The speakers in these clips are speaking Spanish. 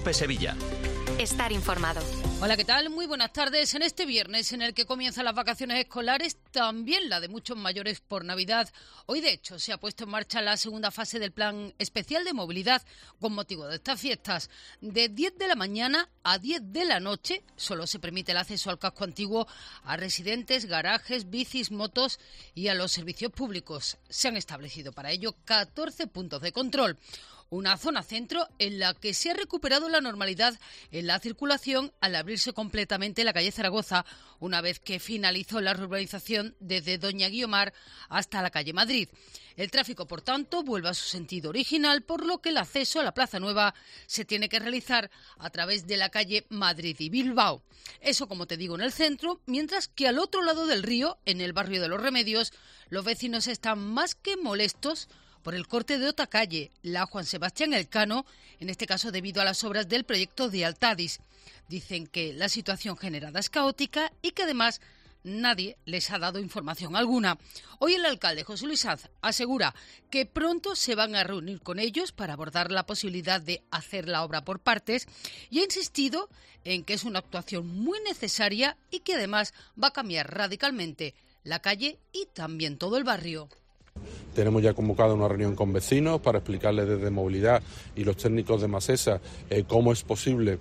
Cope Sevilla. Estar informado. Hola, ¿qué tal? Muy buenas tardes. En este viernes en el que comienzan las vacaciones escolares, también la de muchos mayores por Navidad. Hoy, de hecho, se ha puesto en marcha la segunda fase del Plan Especial de Movilidad con motivo de estas fiestas. De 10 de la mañana a 10 de la noche solo se permite el acceso al casco antiguo a residentes, garajes, bicis, motos y a los servicios públicos. Se han establecido para ello 14 puntos de control. Una zona centro en la que se ha recuperado la normalidad en la circulación al abrirse completamente la calle Zaragoza, una vez que finalizó la reurbanización desde Doña Guiomar hasta la calle Madrid. El tráfico, por tanto, vuelve a su sentido original, por lo que el acceso a la Plaza Nueva se tiene que realizar a través de la calle Madrid y Bilbao. Eso, como te digo, en el centro, mientras que al otro lado del río, en el barrio de Los Remedios, los vecinos están más que molestos por el corte de otra calle, la Juan Sebastián Elcano, en este caso debido a las obras del proyecto de Altadis. Dicen que la situación generada es caótica y que además nadie les ha dado información alguna. Hoy el alcalde José Luis Sanz asegura que pronto se van a reunir con ellos para abordar la posibilidad de hacer la obra por partes y ha insistido en que es una actuación muy necesaria y que además va a cambiar radicalmente la calle y también todo el barrio. Tenemos ya convocada una reunión con vecinos para explicarles desde movilidad y los técnicos de Masesa cómo es posible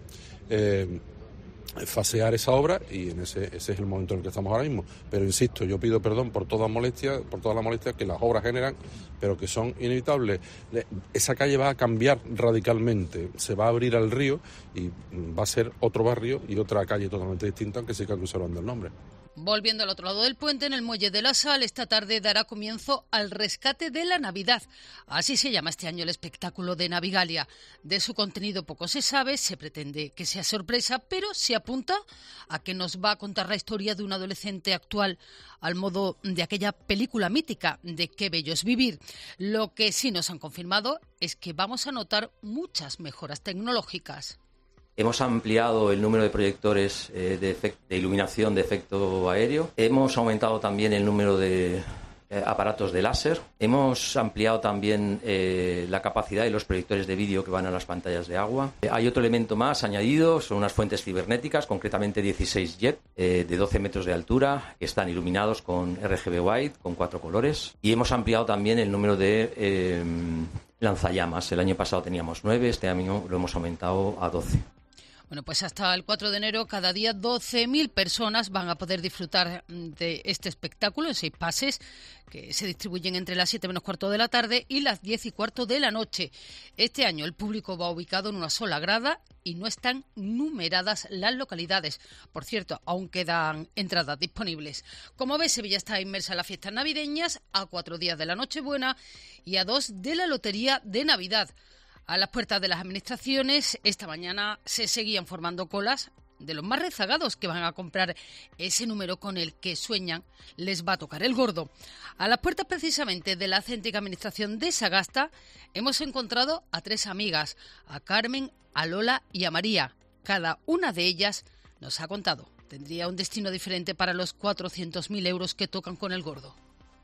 fasear esa obra y ese es el momento en el que estamos ahora mismo. Pero insisto, yo pido perdón por todas las molestias que las obras generan, pero que son inevitables. Esa calle va a cambiar radicalmente, se va a abrir al río y va a ser otro barrio y otra calle totalmente distinta, aunque siga conservando el nombre. Volviendo al otro lado del puente, en el Muelle de la Sal, esta tarde dará comienzo al rescate de la Navidad. Así se llama este año el espectáculo de Navigalia. De su contenido poco se sabe, se pretende que sea sorpresa, pero se apunta a que nos va a contar la historia de un adolescente actual al modo de aquella película mítica de Qué bello es vivir. Lo que sí nos han confirmado es que vamos a notar muchas mejoras tecnológicas. Hemos ampliado el número de proyectores de iluminación de efecto aéreo. Hemos aumentado también el número de aparatos de láser. Hemos ampliado también la capacidad de los proyectores de vídeo que van a las pantallas de agua. Hay otro elemento más añadido, son unas fuentes cibernéticas, concretamente 16 JET de 12 metros de altura, que están iluminados con RGB White, con 4 colores. Y hemos ampliado también el número de lanzallamas. El año pasado teníamos 9, este año lo hemos aumentado a 12. Bueno, pues hasta el 4 de enero, cada día 12.000 personas van a poder disfrutar de este espectáculo en 6 pases que se distribuyen entre las 7 menos cuarto de la tarde y las 10 y cuarto de la noche. Este año el público va ubicado en una sola grada y no están numeradas las localidades. Por cierto, aún quedan entradas disponibles. Como ves, Sevilla está inmersa en las fiestas navideñas, a 4 días de la Nochebuena y a 2 de la Lotería de Navidad. A las puertas de las administraciones, esta mañana se seguían formando colas de los más rezagados que van a comprar ese número con el que sueñan les va a tocar el gordo. A las puertas precisamente de la céntrica administración de Sagasta hemos encontrado a 3 amigas, a Carmen, a Lola y a María. Cada una de ellas nos ha contado. Tendría un destino diferente para los 400.000 euros que tocan con el gordo.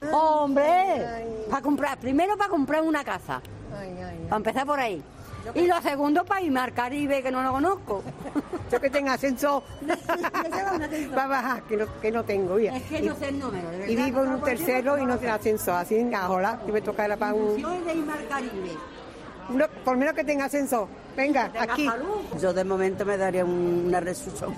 ¡Hombre! Primero para comprar una casa. Para empezar por ahí. Y lo segundo para irme al Caribe, que no lo conozco. Yo que tenga ascensor. Va a bajar, que no tengo. Ya. Es que no sé el número, de verdad. Y vivo en un tercero y no tiene ascensor. Así, hola, que me tocará para un... Yo de irme al Caribe. Por menos que tenga ascensor. Venga, aquí. Yo de momento me daría una resución.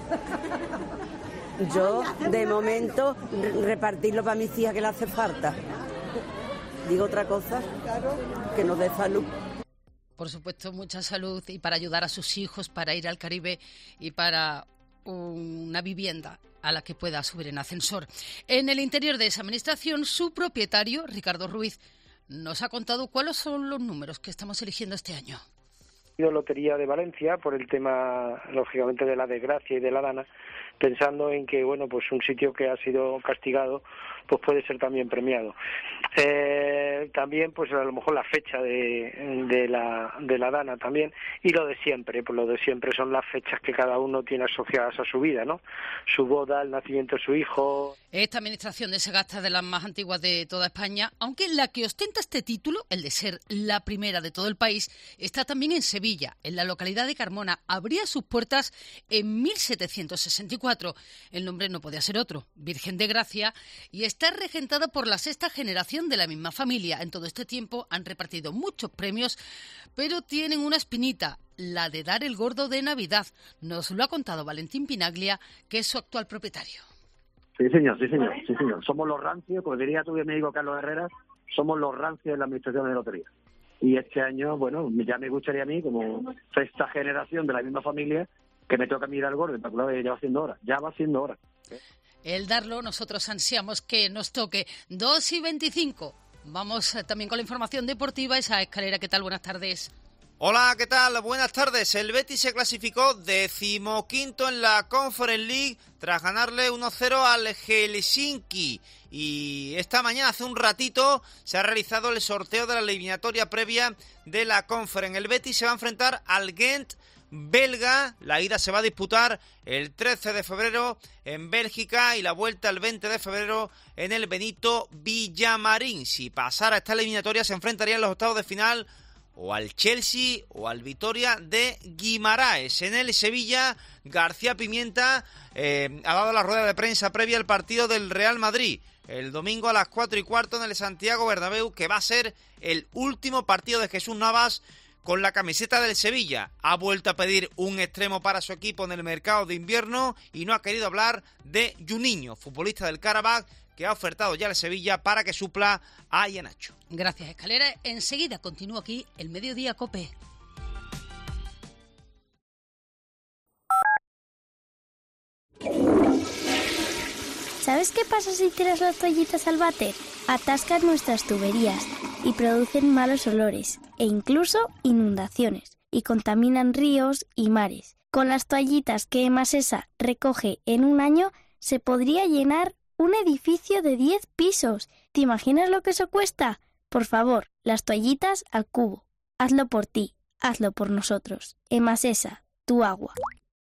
Yo, de momento, repartirlo para mis hijas que le hace falta. Digo otra cosa, que nos dé salud. Por supuesto, mucha salud y para ayudar a sus hijos, para ir al Caribe y para una vivienda a la que pueda subir en ascensor. En el interior de esa administración, su propietario, Ricardo Ruiz, nos ha contado cuáles son los números que estamos eligiendo este año. Lotería de Valencia por el tema, lógicamente, de la desgracia y de la dana, pensando en que, bueno, pues un sitio que ha sido castigado pues puede ser también premiado. También pues a lo mejor la fecha de la Dana también, y lo de siempre, pues lo de siempre son las fechas que cada uno tiene asociadas a su vida, ¿no? Su boda, el nacimiento de su hijo. Esta administración de Sagasta es de las más antiguas de toda España, aunque la que ostenta este título, el de ser la primera de todo el país, está también en Sevilla, en la localidad de Carmona. Abría sus puertas en 1764. El nombre no podía ser otro, Virgen de Gracia, y está regentada por la sexta generación de la misma familia. En todo este tiempo han repartido muchos premios, pero tienen una espinita, la de dar el gordo de Navidad. Nos lo ha contado Valentín Pinaglia, que es su actual propietario. Sí, señor. Somos los rancios, como diría tu amigo Carlos Herrera, somos los rancios de la administración de lotería. Y este año, bueno, ya me gustaría a mí, como sexta generación de la misma familia, que me toca mirar al gordo, ya va siendo hora. El darlo, nosotros ansiamos que nos toque. 2:25. Vamos también con la información deportiva. Esa Escalera, ¿qué tal? Buenas tardes. Hola, ¿qué tal? Buenas tardes. El Betis se clasificó 15º en la Conference League tras ganarle 1-0 al Helsinki. Y esta mañana, hace un ratito, se ha realizado el sorteo de la eliminatoria previa de la Conference. El Betis se va a enfrentar al Gent belga. La ida se va a disputar el 13 de febrero en Bélgica y la vuelta el 20 de febrero en el Benito Villamarín. Si pasara esta eliminatoria, se enfrentaría en los octavos de final o al Chelsea o al Vitoria de Guimaraes. En el Sevilla, García Pimienta ha dado la rueda de prensa previa al partido del Real Madrid el domingo a las 4:15 en el Santiago Bernabéu, que va a ser el último partido de Jesús Navas con la camiseta del Sevilla. Ha vuelto a pedir un extremo para su equipo en el mercado de invierno y no ha querido hablar de Juninho, futbolista del Karabakh, que ha ofertado ya al Sevilla para que supla a Iheanacho. Gracias, Escalera. Enseguida continúa aquí el Mediodía COPE. ¿Sabes qué pasa si tiras las toallitas al váter? Atascan nuestras tuberías y producen malos olores e incluso inundaciones, y contaminan ríos y mares. Con las toallitas que Emasesa recoge en un año, se podría llenar un edificio de 10 pisos. ¿Te imaginas lo que eso cuesta? Por favor, las toallitas al cubo. Hazlo por ti, hazlo por nosotros. Emasesa, tu agua.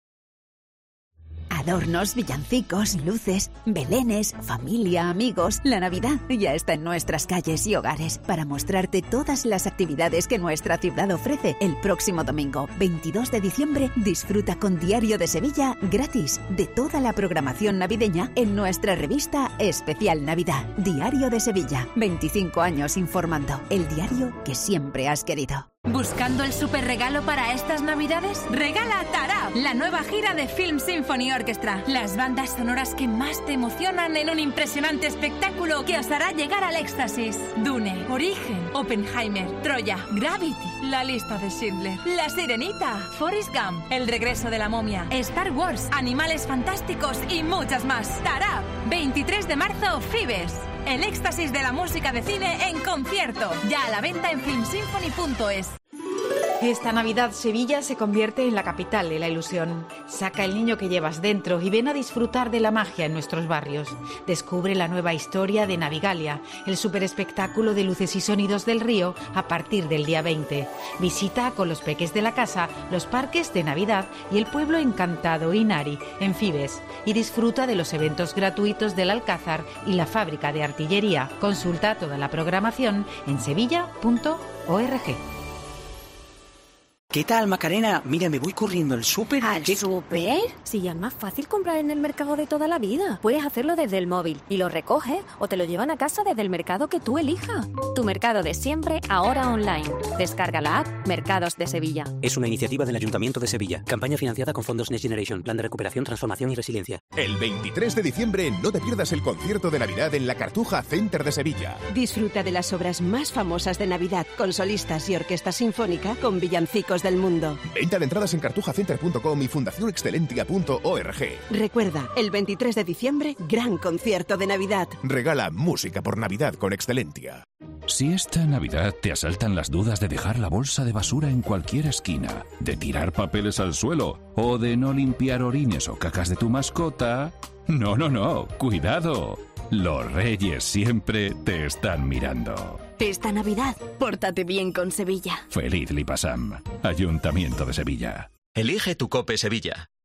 Adornos, villancicos, luces, belenes, familia, amigos. La Navidad ya está en nuestras calles y hogares para mostrarte todas las actividades que nuestra ciudad ofrece. El próximo domingo, 22 de diciembre, disfruta con Diario de Sevilla gratis de toda la programación navideña en nuestra revista Especial Navidad. Diario de Sevilla, 25 años informando. El diario que siempre has querido. ¿Buscando el superregalo para estas Navidades? Regala Tarab, la nueva gira de Film Symphony Orchestra. Las bandas sonoras que más te emocionan en un impresionante espectáculo que os hará llegar al éxtasis. Dune, Origen, Oppenheimer, Troya, Gravity, La lista de Schindler, La Sirenita, Forrest Gump, El regreso de la momia, Star Wars, Animales fantásticos y muchas más. Tarab, 23 de marzo, Fibes. El éxtasis de la música de cine en concierto. Ya a la venta en filmsymphony.es. Esta Navidad Sevilla se convierte en la capital de la ilusión. Saca el niño que llevas dentro y ven a disfrutar de la magia en nuestros barrios. Descubre la nueva historia de Navigalia, el superespectáculo de luces y sonidos del río a partir del día 20. Visita con los peques de la casa los parques de Navidad y el pueblo encantado Inari en Fibes y disfruta de los eventos gratuitos del Alcázar y la fábrica de artillería. Consulta toda la programación en sevilla.org. ¿Qué tal, Macarena? Mira, me voy corriendo al súper. ¿Al súper? Sí, es más fácil comprar en el mercado de toda la vida. Puedes hacerlo desde el móvil y lo recoges o te lo llevan a casa desde el mercado que tú elijas. Tu mercado de siempre, ahora online. Descarga la app Mercados de Sevilla. Es una iniciativa del Ayuntamiento de Sevilla. Campaña financiada con fondos Next Generation. Plan de recuperación, transformación y resiliencia. El 23 de diciembre no te pierdas el concierto de Navidad en la Cartuja Center de Sevilla. Disfruta de las obras más famosas de Navidad con solistas y orquesta sinfónica con villancicos del mundo. Venta de entradas en cartujacenter.com y fundacionexcelentia.org. Recuerda, el 23 de diciembre, gran concierto de Navidad. Regala música por Navidad con Excelentia. Si esta Navidad te asaltan las dudas de dejar la bolsa de basura en cualquier esquina, de tirar papeles al suelo o de no limpiar orines o cacas de tu mascota... No, cuidado. Los Reyes siempre te están mirando. Esta Navidad, pórtate bien con Sevilla. Feliz Lipasam, Ayuntamiento de Sevilla. Elige tu COPE Sevilla.